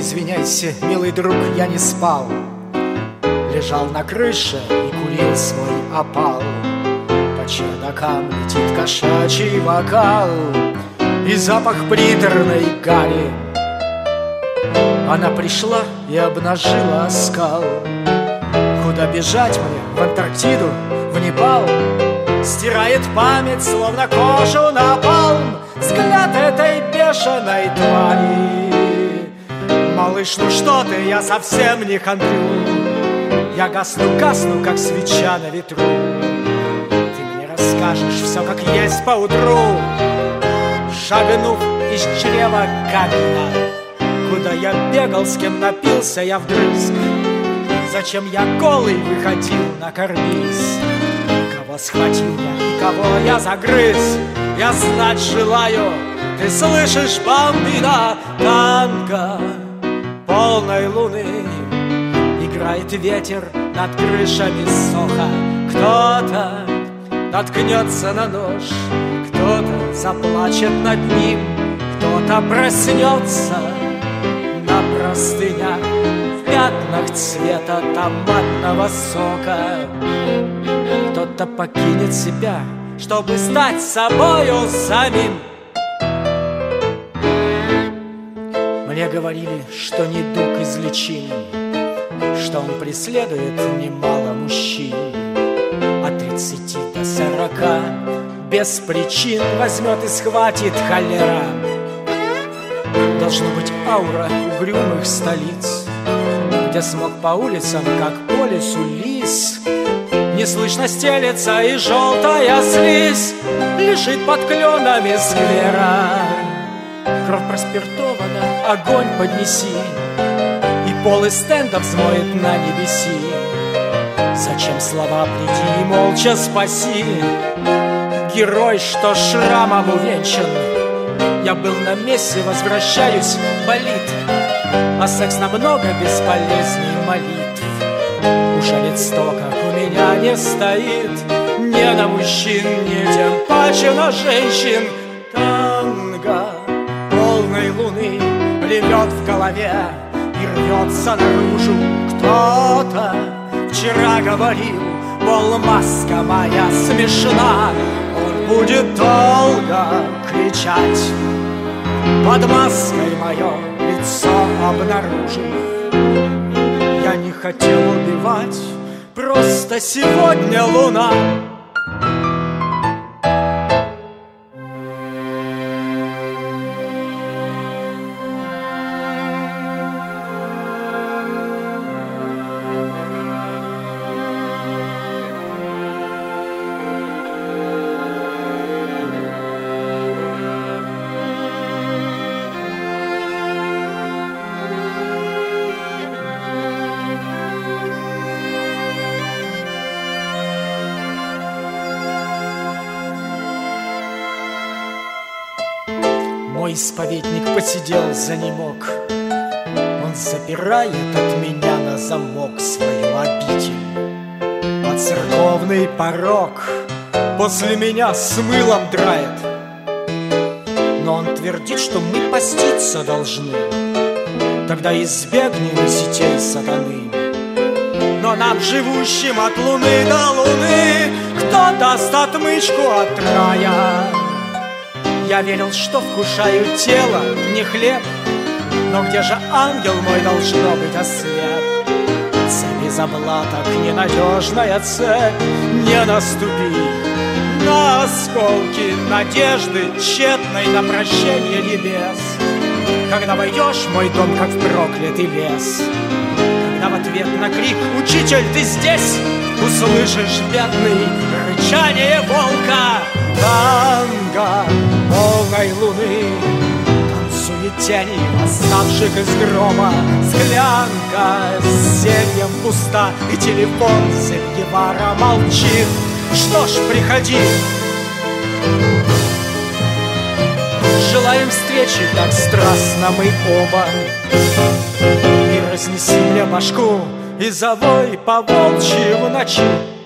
извиняйся, милый друг, я не спал. Лежал на крыше и курил свой опал. По чердакам летит кошачий вокал и запах приторной гари. Она пришла и обнажила оскал. Куда бежать мне? В Антарктиду? В Непал? Стирает память, словно кожу напалм, взгляд этой бешеной твари. Малыш, ну что ты, я совсем не хандрю. Я гасну, как свеча на ветру. Ты мне расскажешь все, как есть поутру. Шагнув из чрева камня, куда я бегал, с кем напился я вдрызг. Зачем я голый выходил на карниз? Кого схватил я и кого я загрыз? Я знать желаю, ты слышишь, бомбина? Танго полной луны играет ветер над крышами Сохо. Кто-то наткнется на нож, кто-то заплачет над ним, кто-то проснется на простынях в пятнах цвета томатного сока. Кто-то покинет себя, чтобы стать собою самим. Мне говорили, что недуг излечим, что он преследует немало мужчин. От 30 до 40 без причин возьмет и схватит холера. Должно быть аура угрюмых столиц, где смог по улицам, как по лесу лис. Неслышно стелется и желтая слизь лежит под кленами сквера. Кровь проспиртована, огонь поднеси, и пол из стендов взмоет на небеси. Зачем слова приди и молча спаси? Герой, что шрамом увенчан. Я был на месте, возвращаюсь, болит, а секс намного бесполезней молитв. Ужалит стока у меня не стоит, не на мужчин, не тем паче на женщин. Танго полной луны плывет в голове и рвется наружу. Кто-то вчера говорил, мол, маска моя смешна. Он будет долго кричать, под маской мое лицо обнаружив. Я не хотел убивать, просто сегодня луна. Мой исповедник посидел занемог. Он запирает от меня на замок свою обитель. А церковный порог после меня с мылом драет. Но он твердит, что мы поститься должны, тогда избегнем сетей сатаны. Но нам, живущим от луны до луны, кто даст отмычку от рая? Я верил, что вкушаю тело, не хлеб, но где же ангел мой, должно быть, ослеп? Цепь из облаток, ненадежная цепь, не наступи на осколки надежды тщетной на прощение небес. Когда войдешь в мой дом, как в проклятый лес, когда в ответ на крик «Учитель, ты здесь!» услышишь бедный рычание волка. Танго полной луны танцует тени восставших из грома. Склянка с зельем пуста, и телефон Сельгевара молчит. Что ж, приходи. Желаем встречи так страстно мы оба, и разнеси мне башку, и завой по волчьи в ночи.